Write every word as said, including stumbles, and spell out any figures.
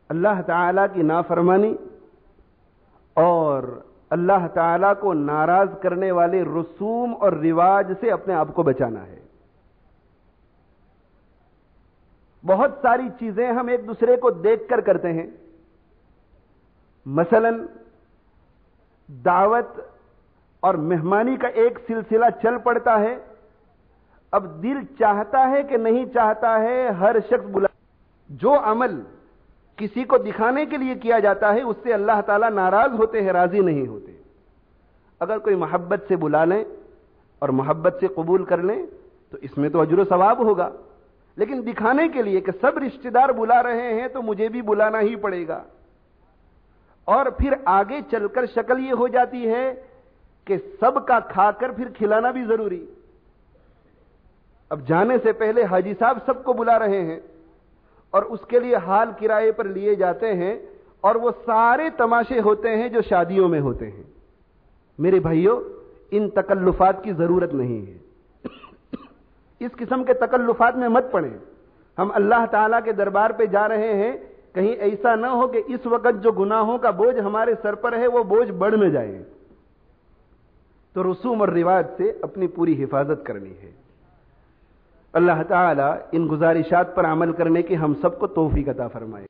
اللہ تعالیٰ کی نافرمانی اور اللہ تعالیٰ کو ناراض کرنے والے رسوم اور رواج سے اپنے آپ کو بچانا ہے۔ بہت ساری چیزیں ہم ایک دوسرے کو دیکھ کر کرتے ہیں، مثلا دعوت اور مہمانی کا ایک سلسلہ چل پڑتا ہے، اب دل چاہتا ہے کہ نہیں چاہتا ہے ہر شخص بلا، جو عمل کسی کو دکھانے کے لیے کیا جاتا ہے اس سے اللہ تعالیٰ ناراض ہوتے ہیں، راضی نہیں ہوتے۔ اگر کوئی محبت سے بلا لیں اور محبت سے قبول کر لیں تو اس میں تو اجر و ثواب ہوگا، لیکن دکھانے کے لیے کہ سب رشتہ دار بلا رہے ہیں تو مجھے بھی بلانا ہی پڑے گا، اور پھر آگے چل کر شکل یہ ہو جاتی ہے کہ سب کا کھا کر پھر کھلانا بھی ضروری۔ اب جانے سے پہلے حاجی صاحب سب کو بلا رہے ہیں اور اس کے لیے حال کرائے پر لیے جاتے ہیں، اور وہ سارے تماشے ہوتے ہیں جو شادیوں میں ہوتے ہیں۔ میرے بھائیوں، ان تکلفات کی ضرورت نہیں ہے، اس قسم کے تکلفات میں مت پڑیں۔ ہم اللہ تعالیٰ کے دربار پہ جا رہے ہیں، کہیں ایسا نہ ہو کہ اس وقت جو گناہوں کا بوجھ ہمارے سر پر ہے وہ بوجھ بڑھ نہ جائے، تو رسوم اور رواج سے اپنی پوری حفاظت کرنی ہے۔ اللہ تعالیٰ ان گزارشات پر عمل کرنے کی ہم سب کو توفیق عطا فرمائے۔